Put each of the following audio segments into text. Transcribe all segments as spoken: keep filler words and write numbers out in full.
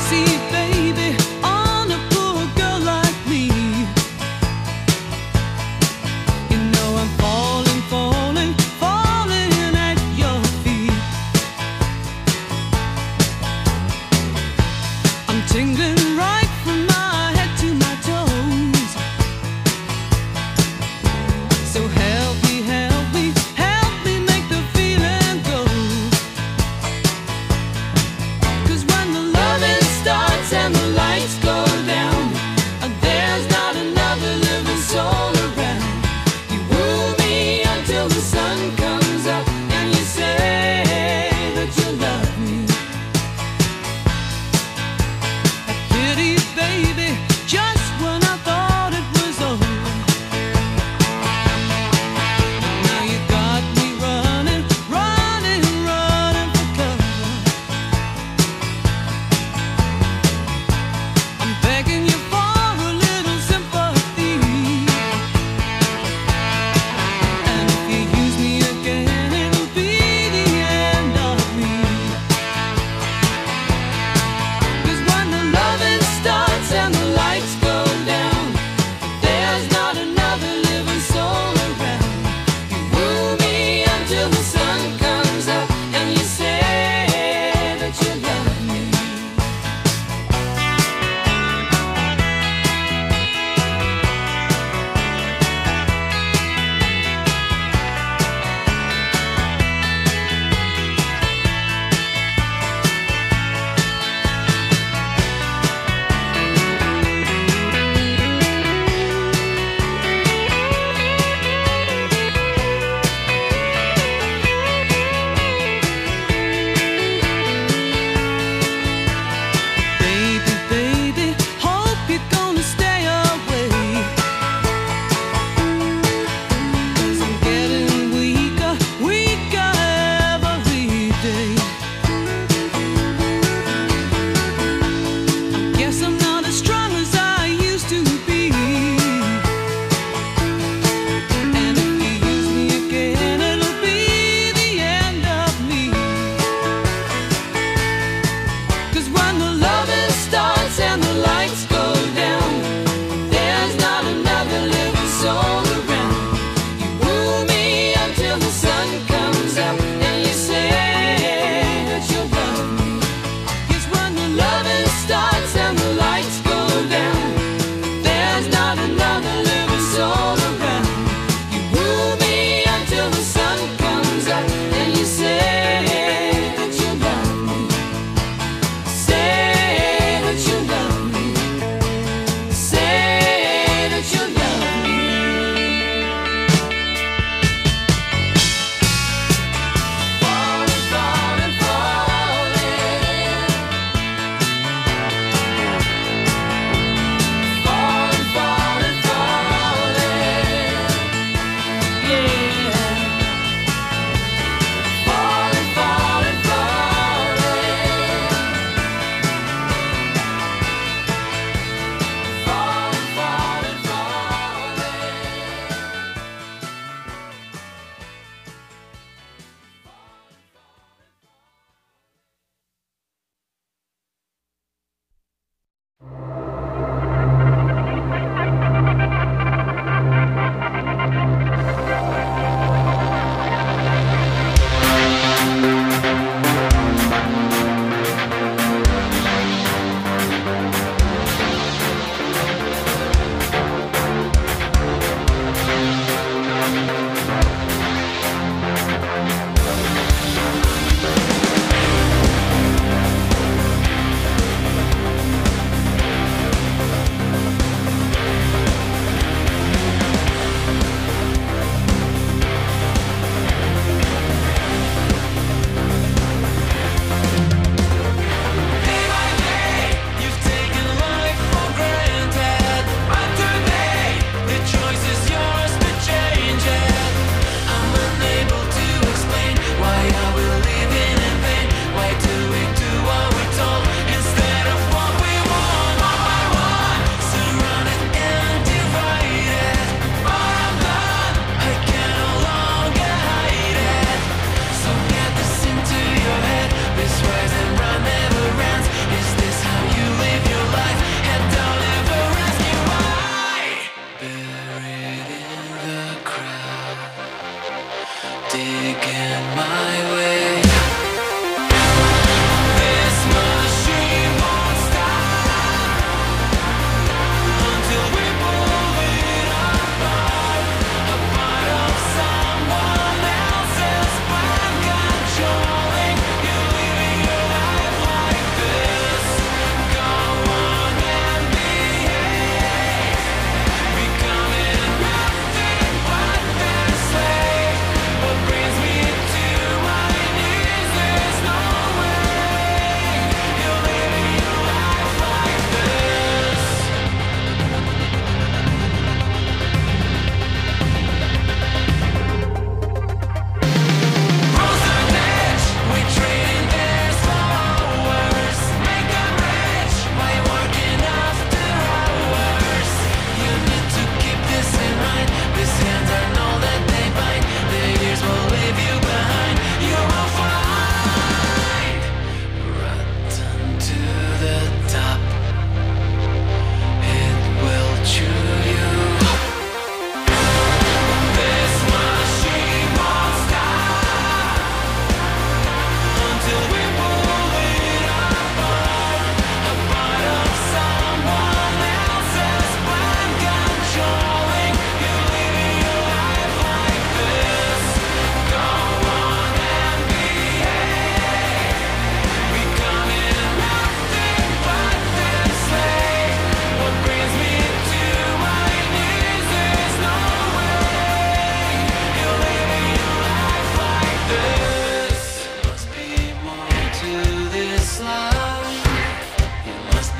See, baby, on a poor girl like me, you know I'm falling, falling, falling at your feet. I'm tingling right from my head to my toes. So help me, help me, help me make the feeling go. 'Cause when the loving starts and the lights go down, and there's not another living soul around, you woo me until the sun comes up, and you say that you love me. A pity, baby, just when I thought it was over. Now you got me running, running, running for cover. I'm begging you for a little sympathy, and if you use me again, it'll be the end of me. 'Cause when the loving starts and the lights go down, there's not another living soul around. You woo me until the sun comes up, and you say that you love me. Baby, baby, hope you're gonna stay away. 'Cause I'm getting weaker, weaker every day. I guess I'm not as strong as I used to be. And if you use me again, it'll be the end of me. 'Cause when the loving starts and the lights go down, there's not another living soul around. You woo me until the sun comes up, and you say that you love me. 'Cause when the loving starts and the lights go down, there's not another living soul around. You woo me until the sun comes up, and you say that you love me. Say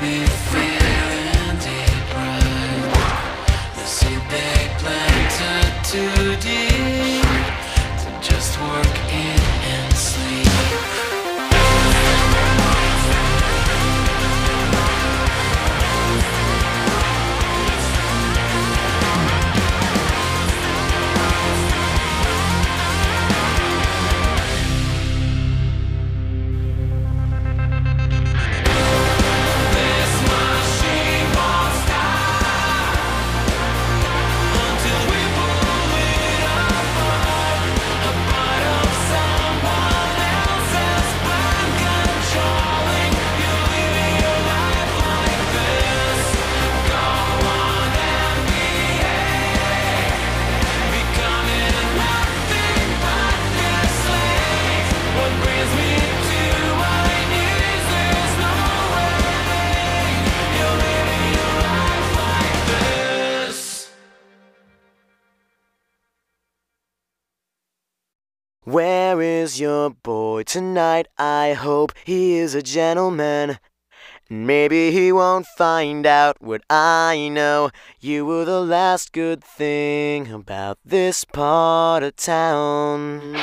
me feeling deprived. You see, they planted too deep to just work in and sleep. Where is your boy tonight? I hope he is a gentleman. Maybe he won't find out what I know. You were the last good thing about this part of town.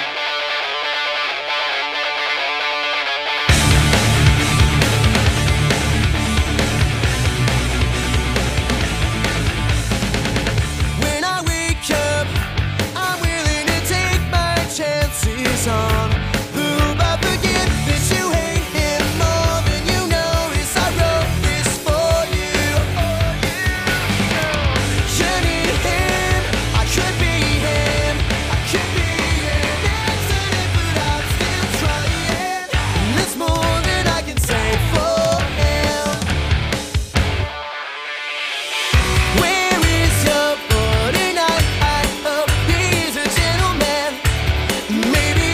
On who but forget that you hate him more than you notice. I wrote this for you. You need him, I could be him, I could be him. Answered it, but I'm still trying. And there's more than I can say for him. Where is your boy tonight? I hope he's a gentleman. Maybe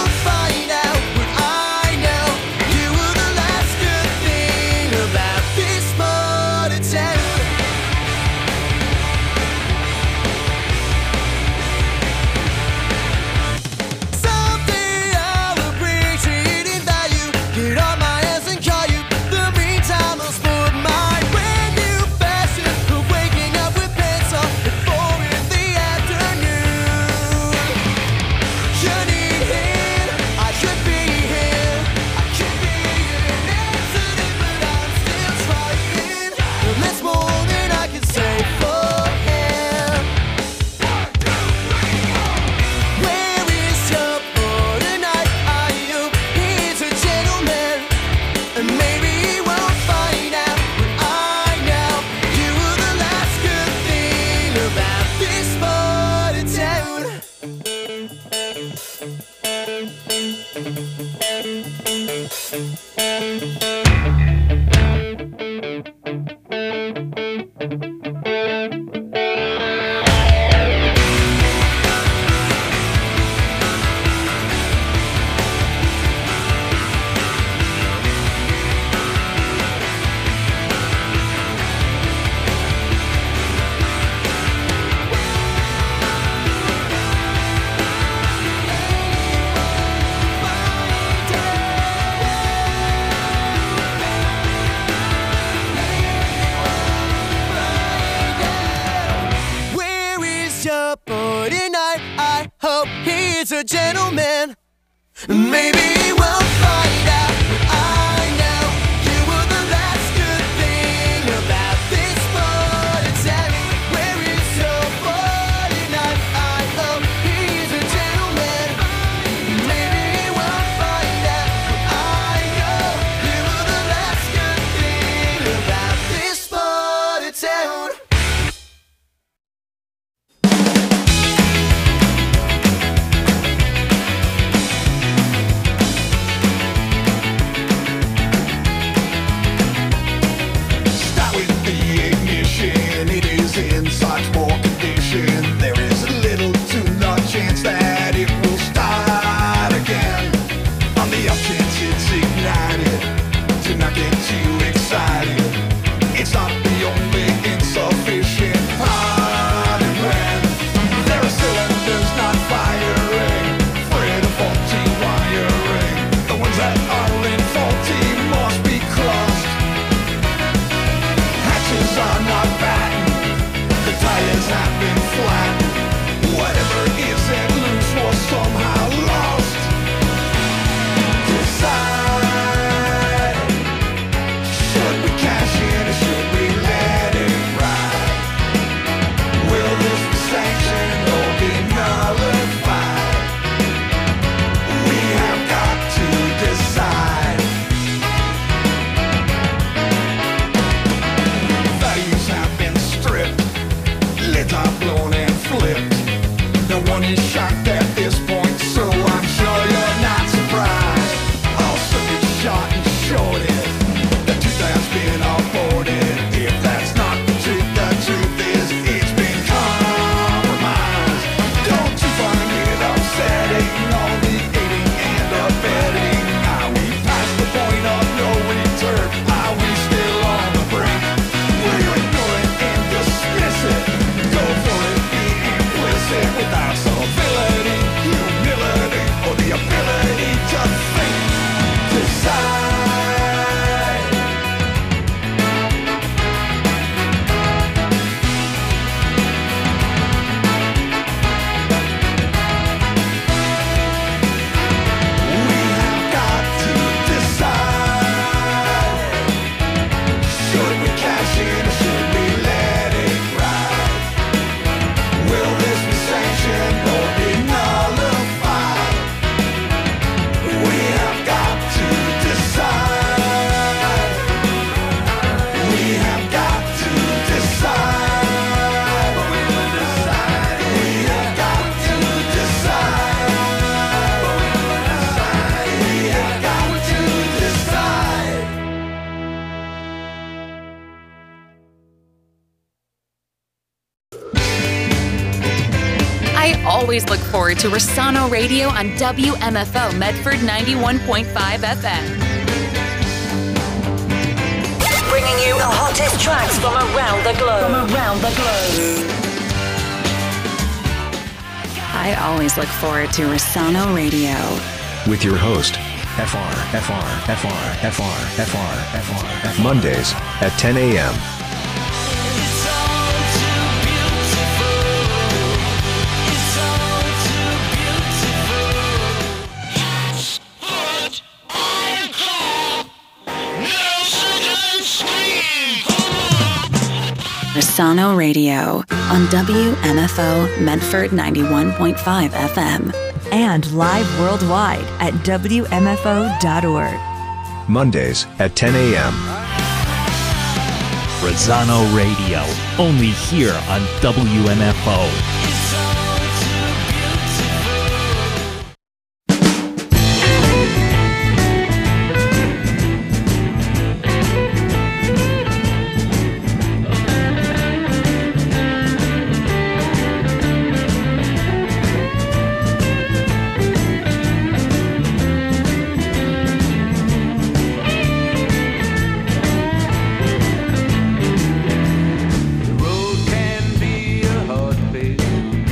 boy tonight, I hope he's a gentleman. Maybe we'll find out, but I know you were the last good thing about this part of town. Where is your boy tonight? I hope he's a gentleman. Maybe we'll find out, but I know you were the last good thing about this part of town. are batting. The tires have been flat. Whatever is at loose was somehow lost. Decide, should we cash in or should we let it ride? Will this be sanctioned or be nullified? We have got to decide. Values have been stripped, lids are blown and flipped. No one is shocked at this point, so I'm sure you're not surprised. All circuits shot and shorted, the truth has been aborted. If that's not the truth, the truth is it's been compromised. Don't you find it upsetting, all the aiding and abetting? Are we past the point of no return? Are we still on the brink? Will you ignore it and dismiss it? Go for it, be implicit without civility, humility, or the ability to think. Decide. We have got to decide. Should we cash in or should we let it ride? Will this be sanctioned or be nullified? We have got to decide. We have got to decide. We have got to decide. We have got to decide. I always look forward to Rossano Radio on W M F O Medford ninety-one point five F M. Bringing you the hottest tracks from around the globe. From around the globe. I always look forward to Rossano Radio. With your host, F R, F R, F R, F R, F R, F R, F R. Mondays at ten a.m. It's all too beautiful. It's all too beautiful. That's what I call Nelson Scream. Rossano Radio on W M F O Medford ninety-one point five F M. And live worldwide at W M F O dot org. Mondays at ten a.m. Rossano Radio, only here on W M F O. It's all too beautiful. The road can be a hard place.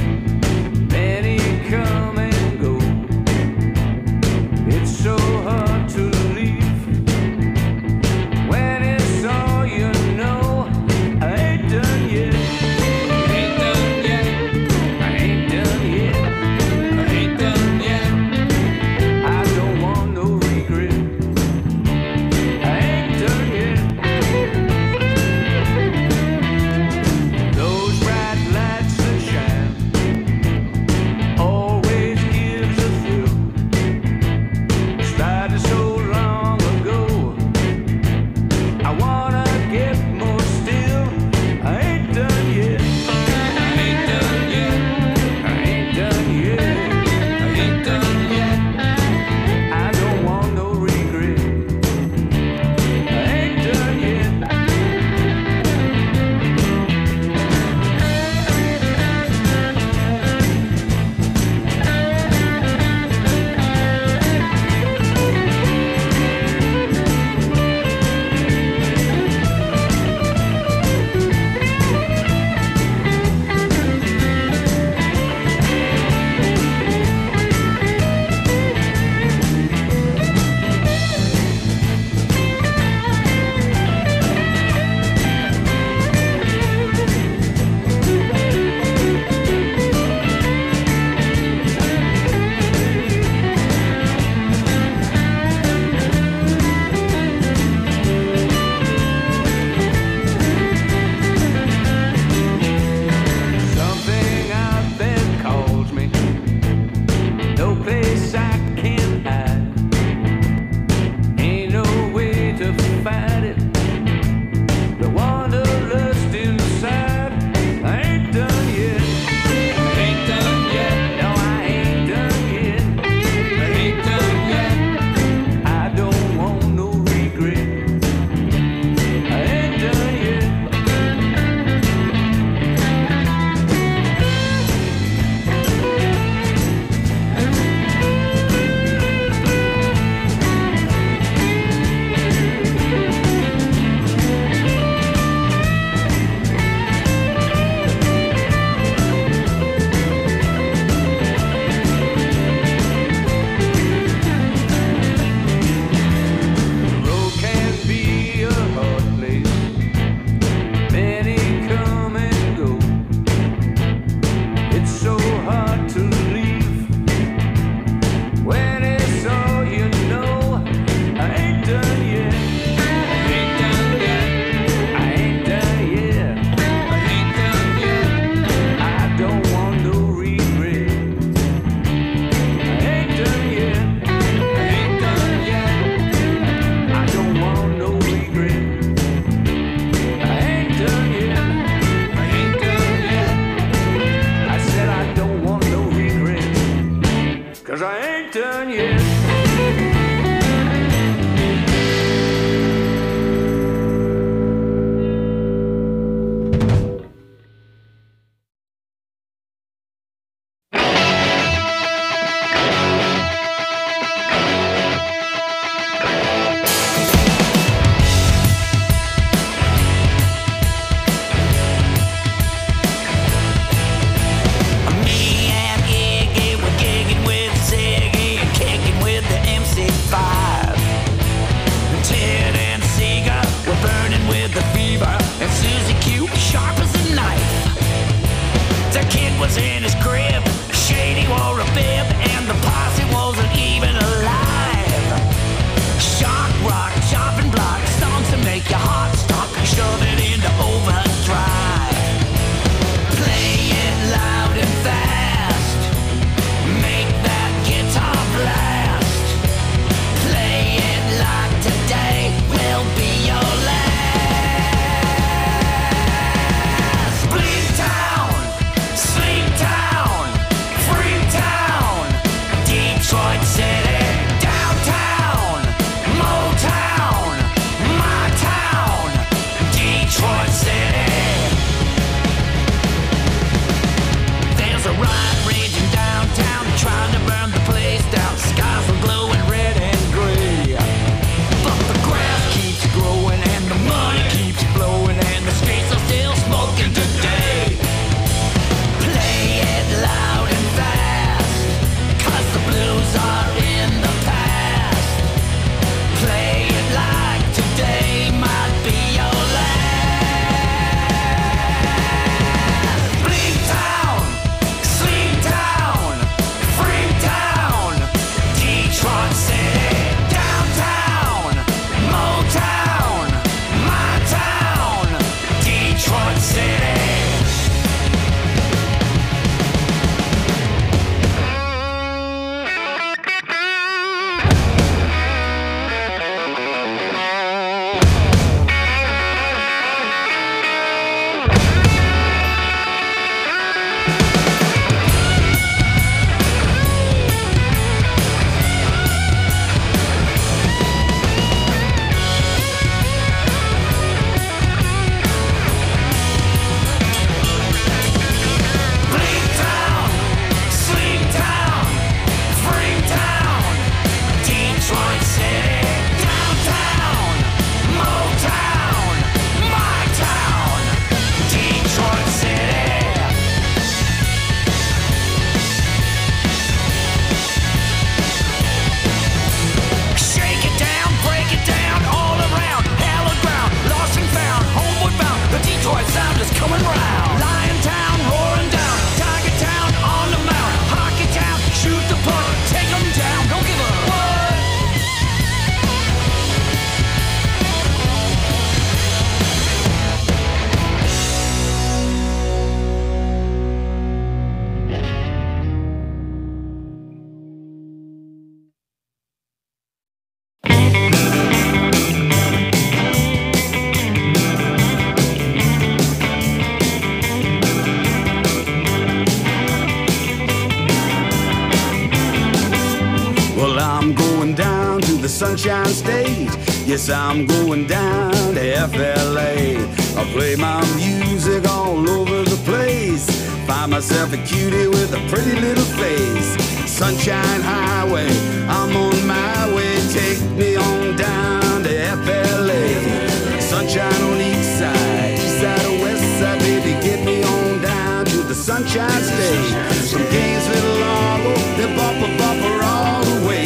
Sunshine State. Yes, I'm going down to F L A. I'll play my music all over the place. Find myself a cutie with a pretty little face. Sunshine Highway, I'm on my way. Take me on down to F L A. Sunshine on each side, east side or west side, baby, get me on down to the Sunshine State. From Gainesville to Largo, they're bumper bumper all the way.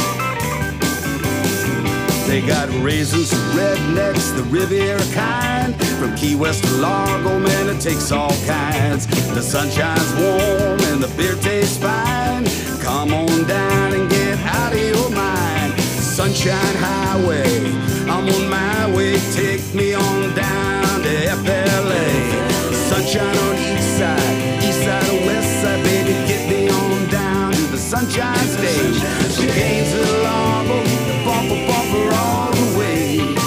They got raisins, rednecks, the Riviera kind. From Key West to Largo, man, it takes all kinds. The sunshine's warm and the beer tastes fine. Come on down and get out of your mind. Sunshine Highway, I'm on my way. Take me on down to F L A. Sunshine on each side, east side or west side, baby, get me on down to the Sunshine State. From Gainesville to Largo, the bumper bumper all the way.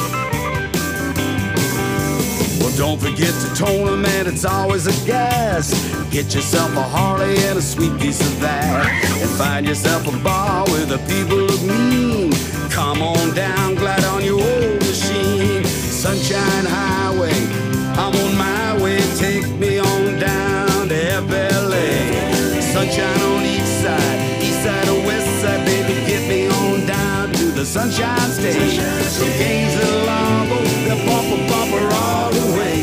Well, don't forget to tone them, man, it's always a gas. Get yourself a Harley and a sweet piece of that. And find yourself a bar where the people look mean. Come on down, glide on your old machine. Sunshine Highway, I'm on my way. Take me on down to F L A. Sunshine on each side, east side or west side, baby, get me on down to the Sunshine State. From Gainesville to Largo, the bumper bumper all the way.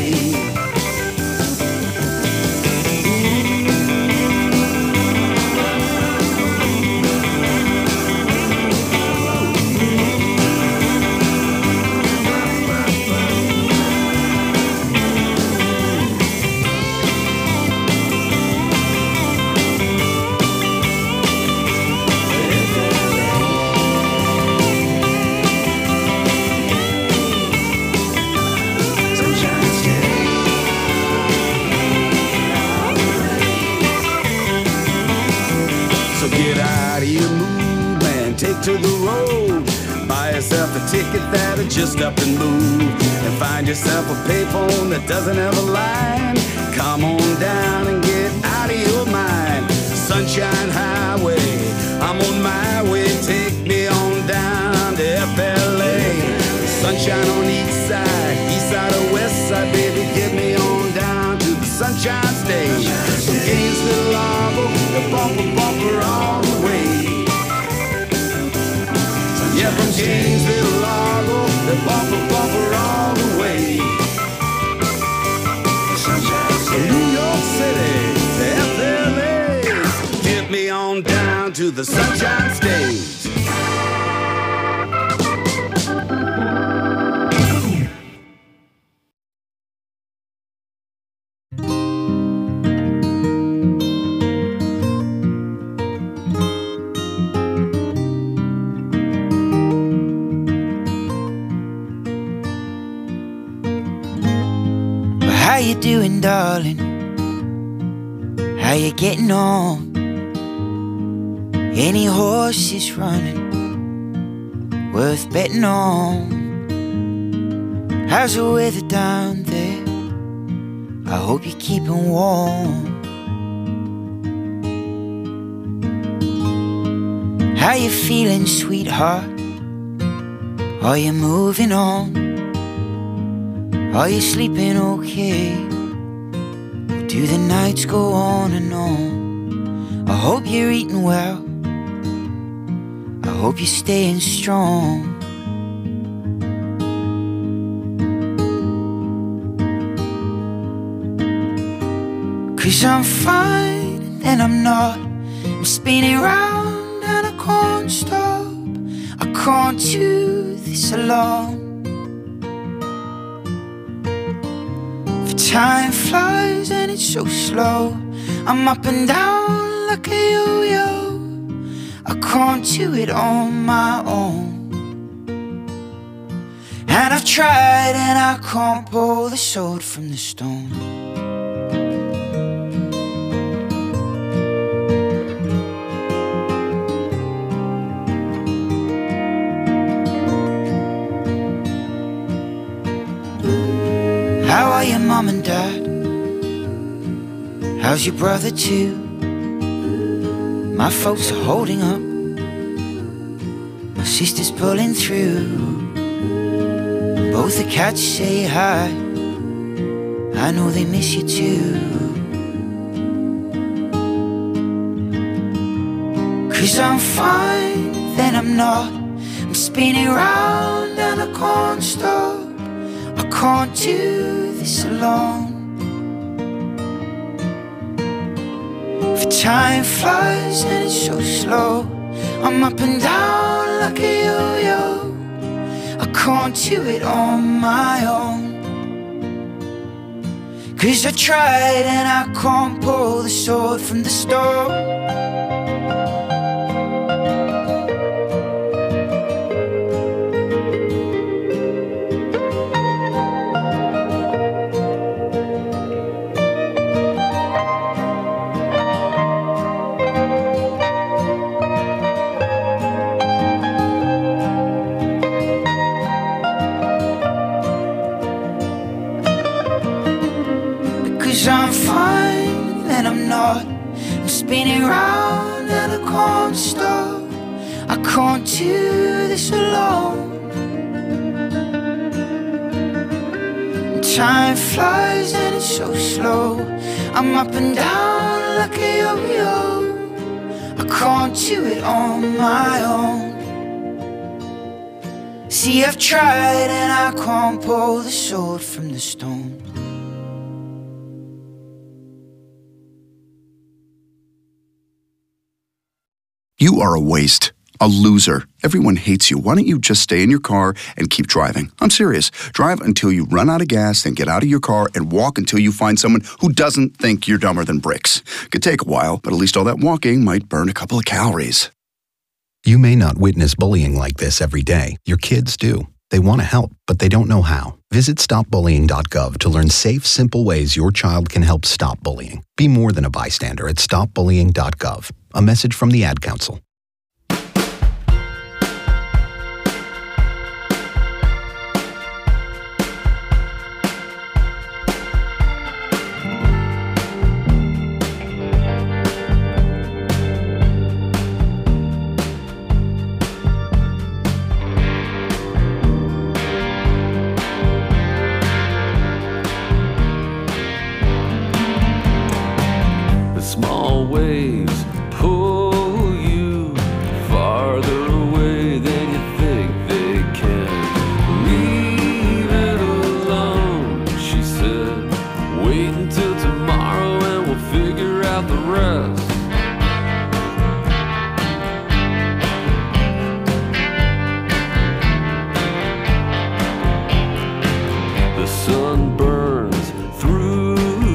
To the road, buy yourself a ticket that'll just up and move, and find yourself a payphone that doesn't have a line. Come on down and get out of your mind. Sunshine Highway, I'm on my way. Take me on down to F L A. Sunshine on each side, east side or west side, baby, get me on down to the Sunshine State. From Gainesville to Largo, the bumper bumper all the way. Yeah, from Gainesville to Largo, the bumper bumper all the way. From New York City to F L A, get me on down to the Sunshine State. How you doing, darling? How you getting on? Any horses running worth betting on? How's the weather down there? I hope you're keeping warm. How you feeling, sweetheart? Are you moving on? Are you sleeping okay? Or do the nights go on and on? I hope you're eating well. I hope you're staying strong. Cause I'm fine and I'm not. I'm spinning round and I can't stop. I can't do this alone. Time flies and it's so slow. I'm up and down like a yo-yo. I can't do it on my own. And I've tried and I can't pull the sword from the stone. How are your mom and dad? How's your brother too? My folks are holding up. My sister's pulling through. Both the cats say hi, I know they miss you too. Cause I'm fine, then I'm not. I'm spinning round and I can't stop. I can't do this alone. For time flies and it's so slow. I'm up and down like a yo-yo. I can't do it on my own. Cause I tried and I can't pull the sword from the stone. I'm fine, and I'm not. I'm spinning round and I can't stop. I can't do this alone. Time flies and it's so slow. I'm up and down like a yo-yo. I can't do it on my own. See, I've tried and I can't pull the sword from the stone. You are a waste, a loser. Everyone hates you. Why don't you just stay in your car and keep driving? I'm serious. Drive until you run out of gas, then get out of your car and walk until you find someone who doesn't think you're dumber than bricks. Could take a while, but at least all that walking might burn a couple of calories. You may not witness bullying like this every day. Your kids do. They want to help, but they don't know how. Visit stop bullying dot gov to learn safe, simple ways your child can help stop bullying. Be more than a bystander at stop bullying dot gov. A message from the Ad Council. Small waves pull you farther away than you think they can. Leave it alone, she said. Wait until tomorrow and we'll figure out the rest. The sun burns through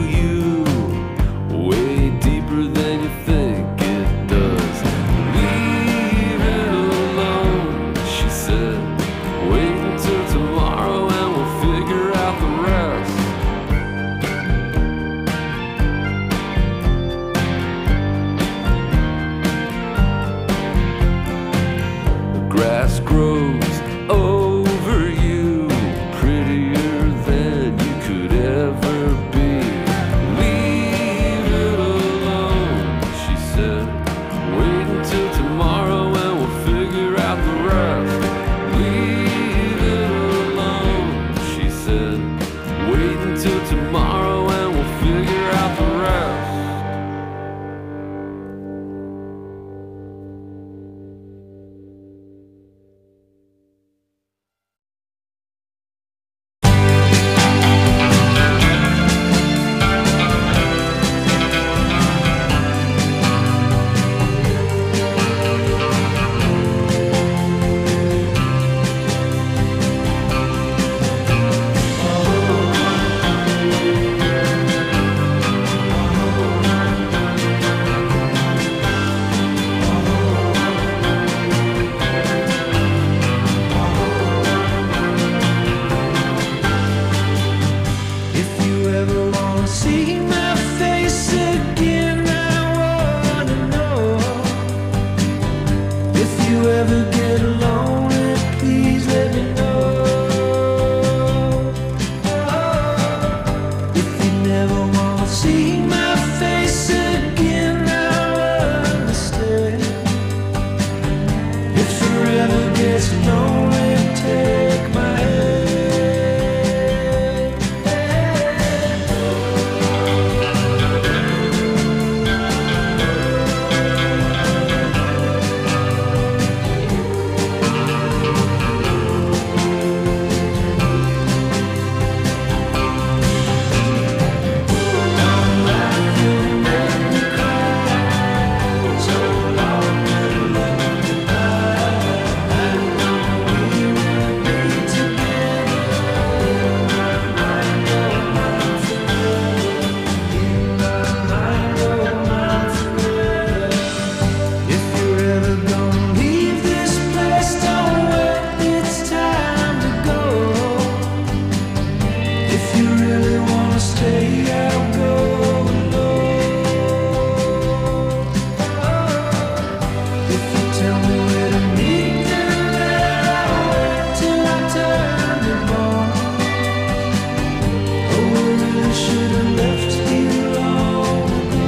than you think it does. Leave it alone, she said. Wait until tomorrow and we'll figure out the rest. The grass grows over you, prettier than you could ever be. Wait until tomorrow and we'll figure out the rest. Leave it alone, she said. Wait until tomorrow and we'll figure out the rest. day I'll go alone. If you tell me where to meet, then there I'll wait till I turn the ball. Oh, I really should have left here long ago.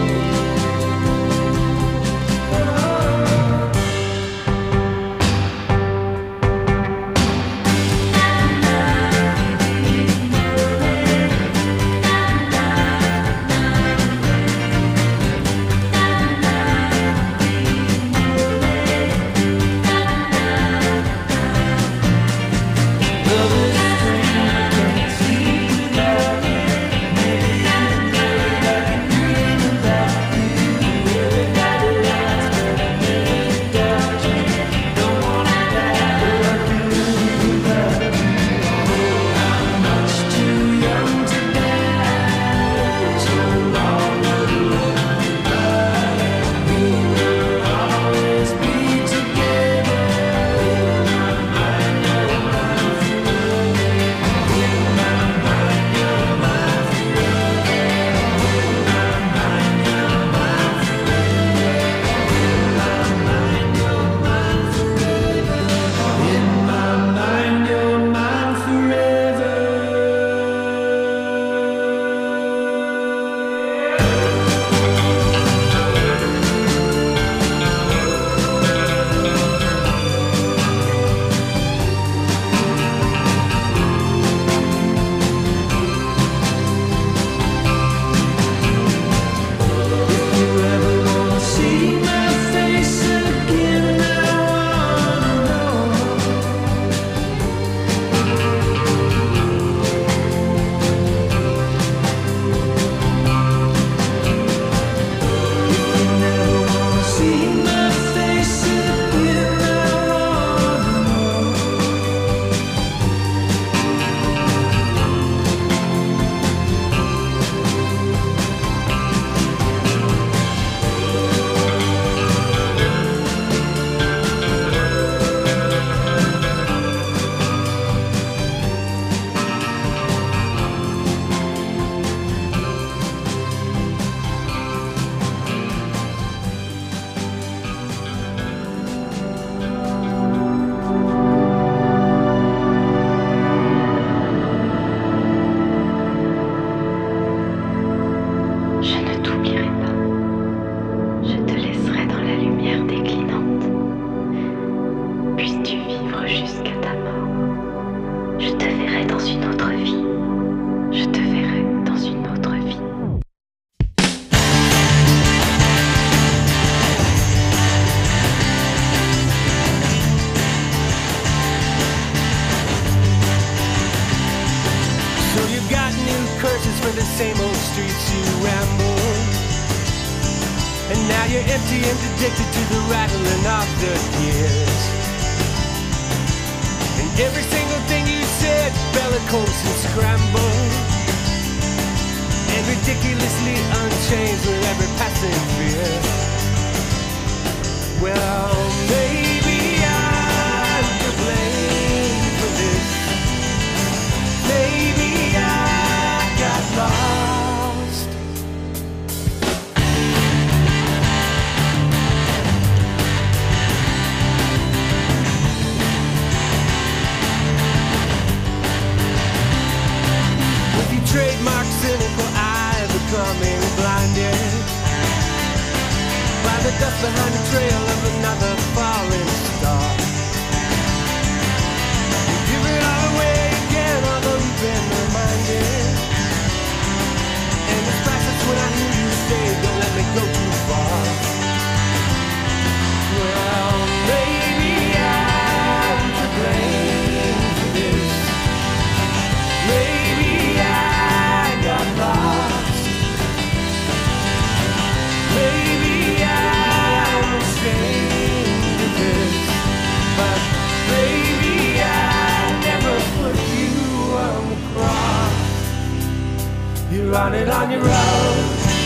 run it on your own.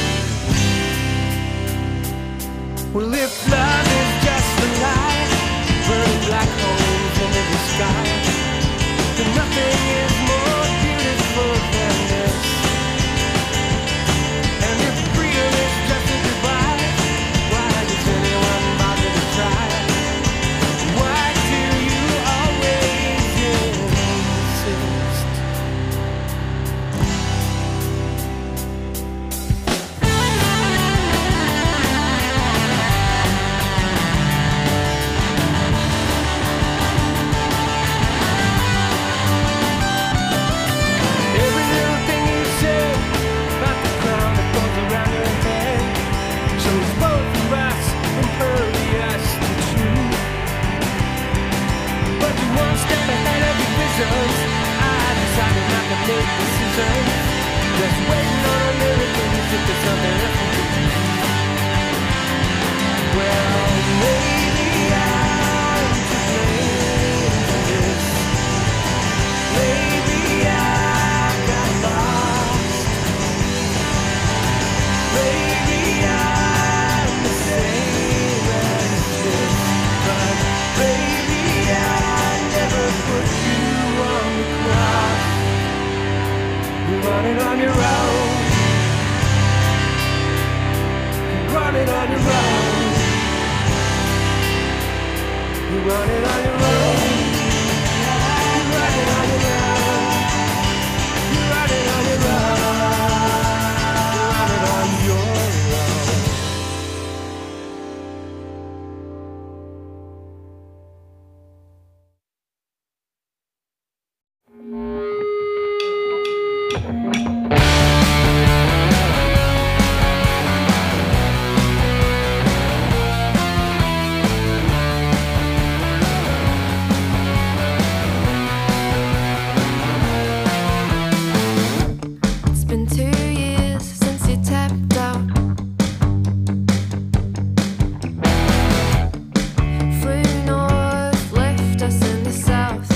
Well, if love is just a lie, burning black holes into the sky, then nothing is more beautiful than this. running on your own. You're running on your own. You're running on your own. You're running on your own. You're running on your own. You're running on your own. It's been two years since you tapped out. Flew north, left us in the south.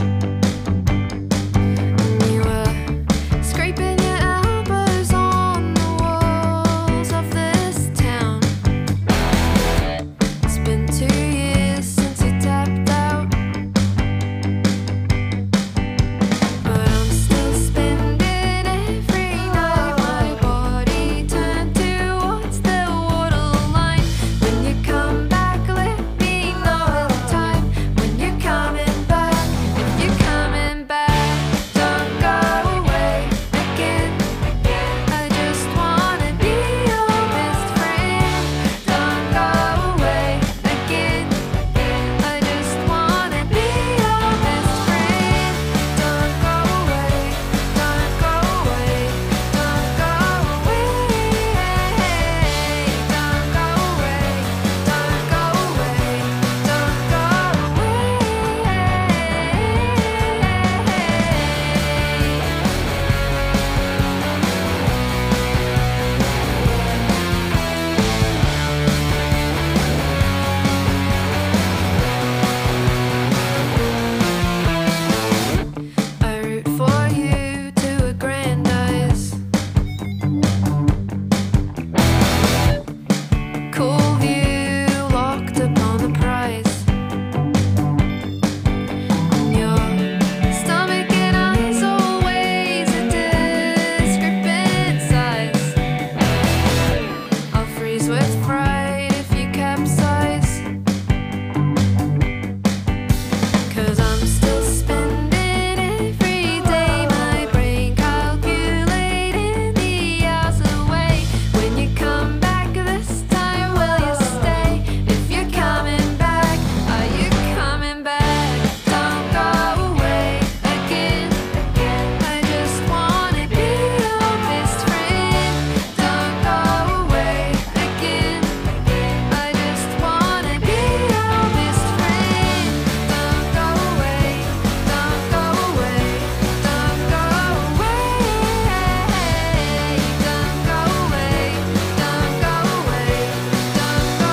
And you were scraping your elbows on the walls of this town. It's been two years since you tapped out. But I'm still spending every night. My body turned towards the waterline. When you come back, let me know the time. When you're coming back, if you're coming back, don't go away again. I just wanna be your best friend. Don't go away again. I just wanna be your best friend. Don't go away, don't go away, don't go away. Don't go away, don't go away, don't go I root for you to aggrandize. Cool view, locked upon the prize. And your stomach and eyes always a discrepant size. I'll freeze with fright if you capsize. 'Cause I'm still spending every day, my brain calculating the hours away. When you come back this time, will you stay? If you're coming back, are you coming back? Don't go away again. I just wanna be your best friend. Don't go away again. I just wanna be your best friend. Don't go away, don't go away, don't go away. Don't go away, don't go away, don't go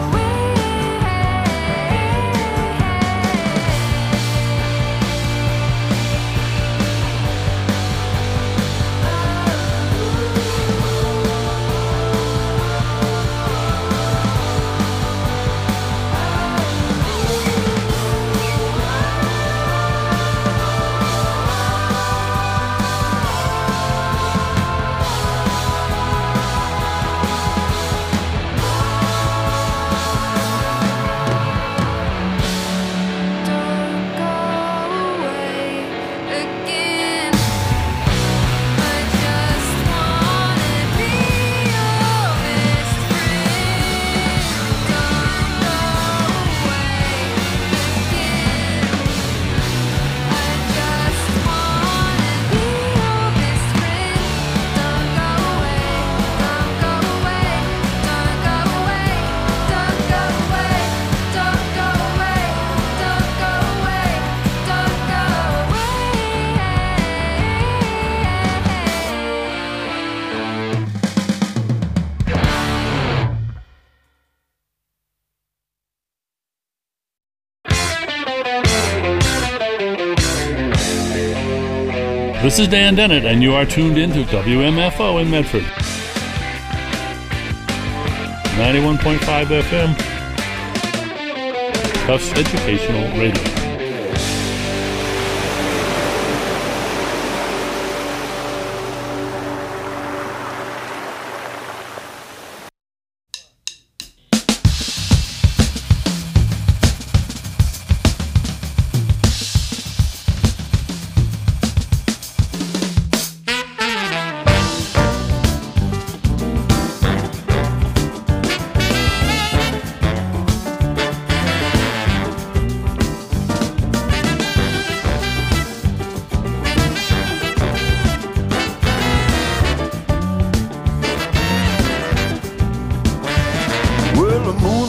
again. I just wanna be your best friend. Don't go away again. I just wanna be your best friend. Don't go away, don't go away, don't go away, don't go away, don't go away, don't go away, don't go away. This is Dan Dennett, and you are tuned in to W M F O in Medford. ninety-one point five F M. Tufts Educational Radio.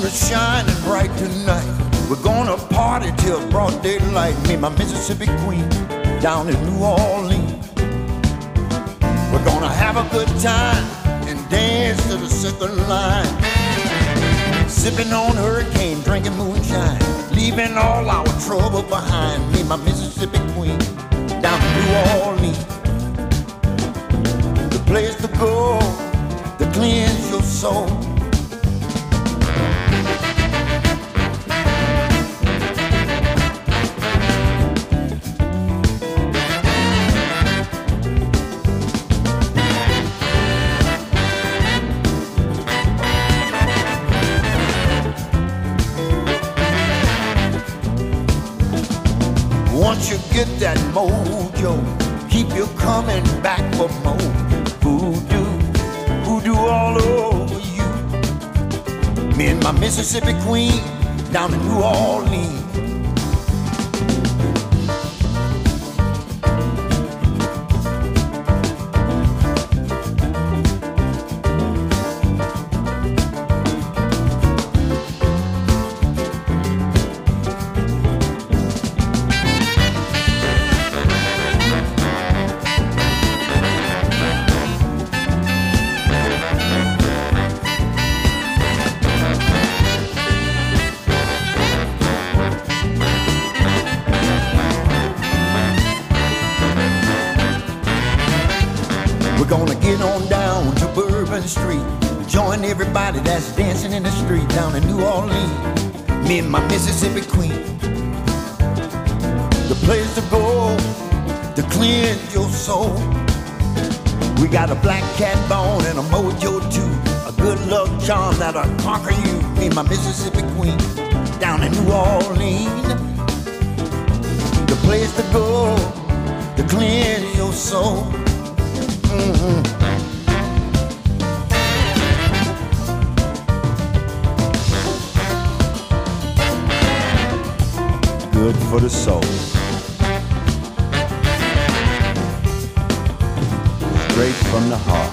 gonna shine and bright tonight. We're gonna party till broad daylight. Me and my Mississippi queen down in New Orleans. We're gonna have a good time and dance to the second line. Sipping on hurricane, drinking moonshine, leaving all our trouble behind. Me and my Mississippi queen down in New Orleans. The place to go to cleanse your soul. Once you get that mojo, keep you coming back for more. Voodoo, voodoo all over you. Me and my Mississippi queen down in New Orleans. We're gonna get on down to Bourbon Street, join everybody that's dancing in the street down in New Orleans. Me and my Mississippi queen. The place to go to cleanse your soul. We got a black cat bone and a mojo too, a good luck charm that'll conquer you. Me and my Mississippi queen down in New Orleans. The place to go to cleanse your soul. Mm-hmm. Good for the soul. Straight from the heart.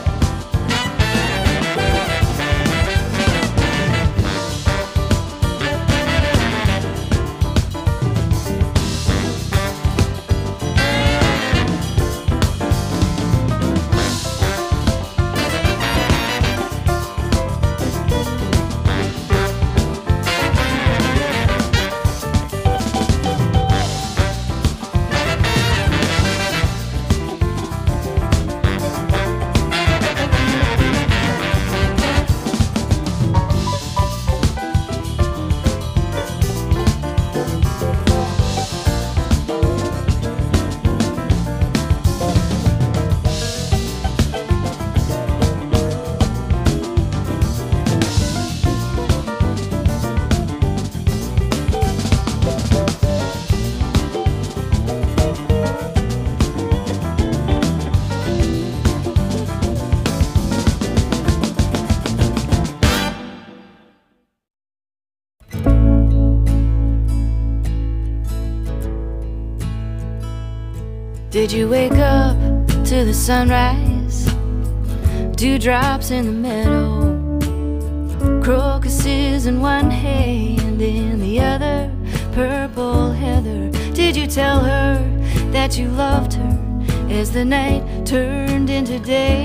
Did you wake up to the sunrise? Dewdrops in the meadow, crocuses in one hand, in the other purple heather. Did you tell her that you loved her as the night turned into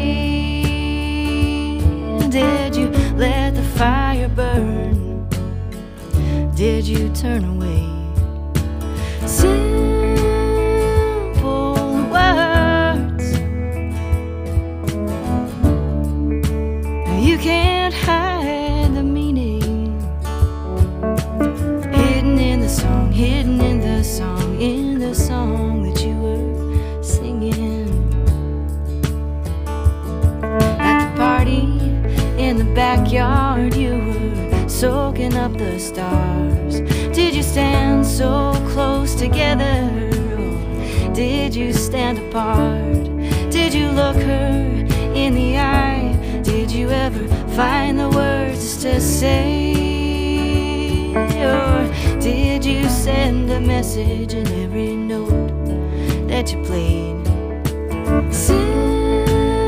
day? Did you let the fire burn? Did you turn away? You can't hide the meaning, hidden in the song, hidden in the song, in the song that you were singing. At the party in the backyard, you were soaking up the stars. Did you stand so close together, or did you stand apart? Did you look her in the eye? Did you ever find the words to say? Or did you send a message in every note that you played?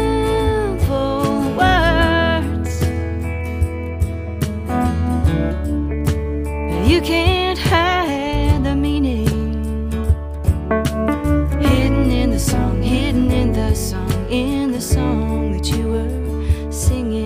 Simple words. in the song that you were singing.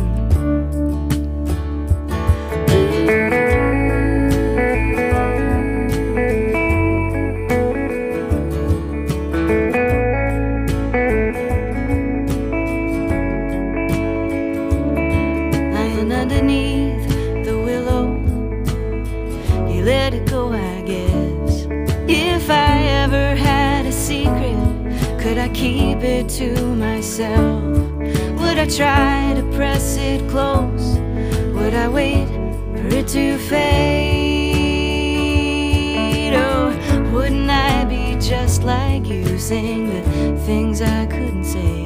Lying underneath the willow, you let it go, I guess. If I ever had a secret, could I keep it to myself? Would I try to press it close? Would I wait for it to fade? Oh, wouldn't I be just like you, saying the things I couldn't say?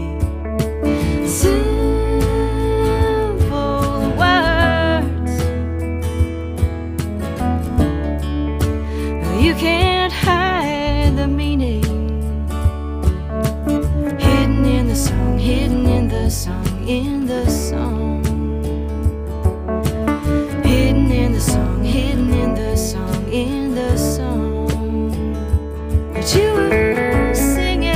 Simple words you can't hide the meaning. Hidden in the song, hidden in the song, in the song. Hidden in the song, hidden in the song, in the song that you were singing.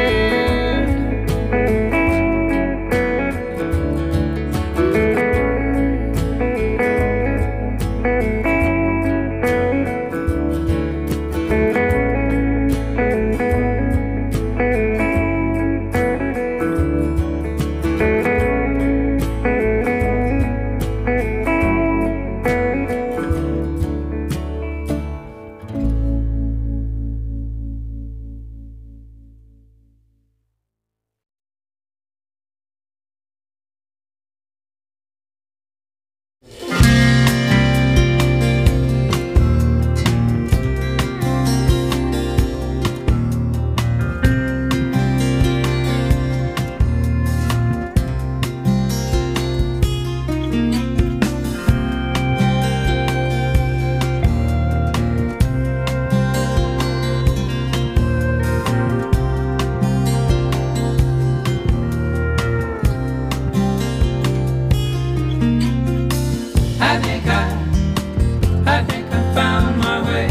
I think I, I think I found my way.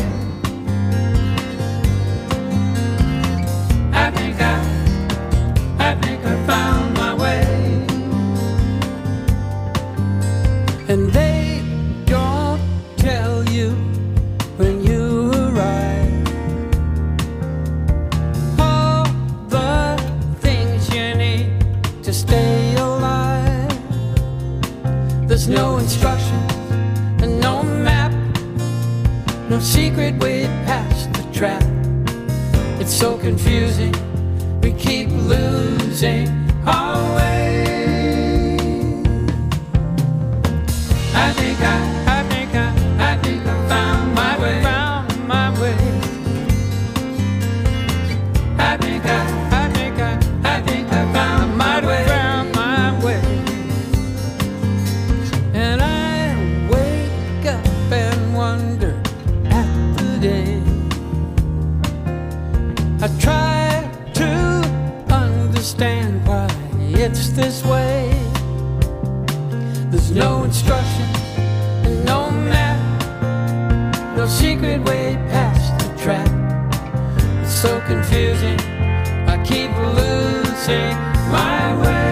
I think I, I think I found my way. And they don't tell you when you arrive all the things you need to stay alive. There's no instruction and no map, no secret way past the trap. It's so confusing, we keep losing our way. I think I, I think I, I think I found my way. Found my way. I think I, I think I, I think I found my way. Found my way. And I wake up and wonder at the day. I try to understand why it's this way. There's no instruction and no map, no secret way past the trap. It's so confusing, I keep losing my way.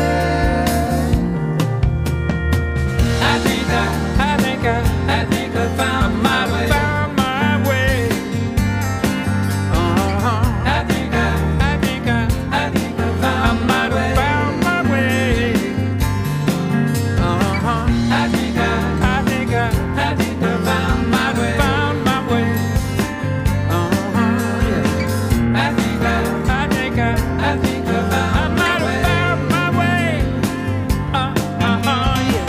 I think I, I think I, I think I found my way. found my way. Uh-huh. I think I, I think I, I think I found my way. found my way. Uh-huh. I think I, I think I, I think I found my way. found my way. Uh-huh. Yeah. I think I, I think I, I think I found my way. found my way. Uh-huh. Yeah.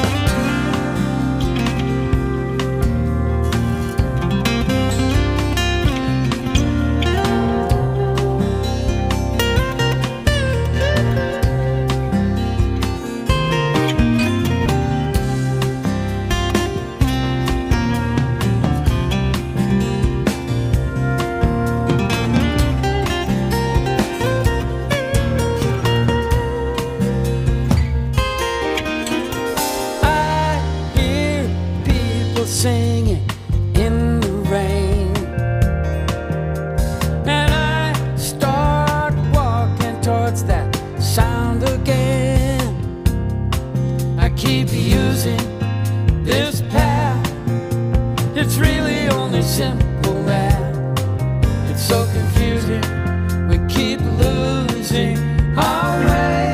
I hear people singing in the rain, and I start walking towards that sound around again. I keep using this path. It's really only simple math. It's so confusing. We keep losing our way.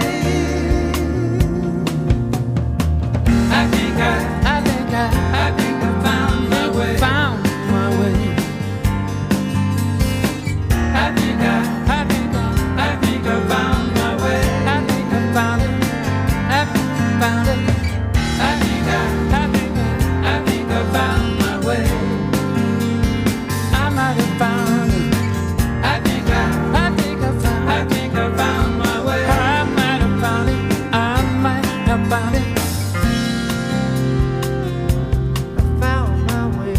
I think I, I think I, I think I found my way. Found my way. I think I, I think I, I think I found my way. I think I found it. I think I found it. I think I, I think I, I think I found my way. I might have found it. I think I, I think I found, I think I found my way. I might have found it. I might have found it. I found my way.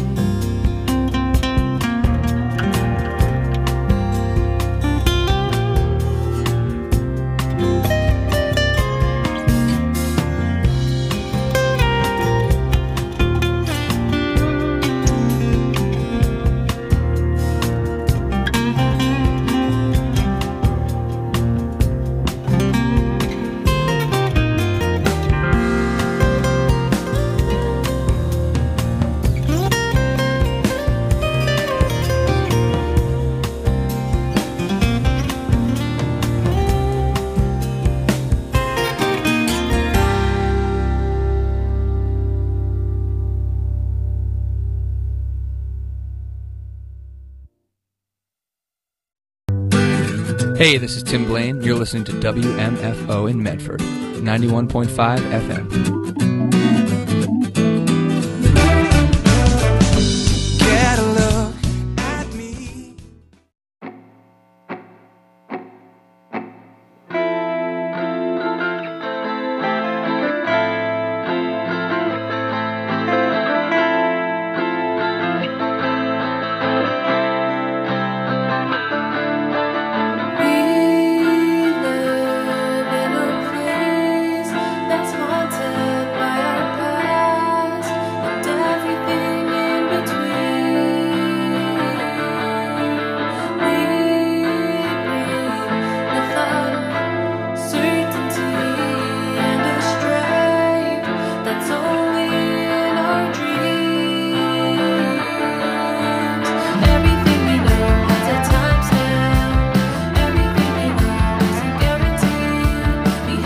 Hey, this is Tim Blaine. You're listening to W M F O in Medford, ninety-one point five F M.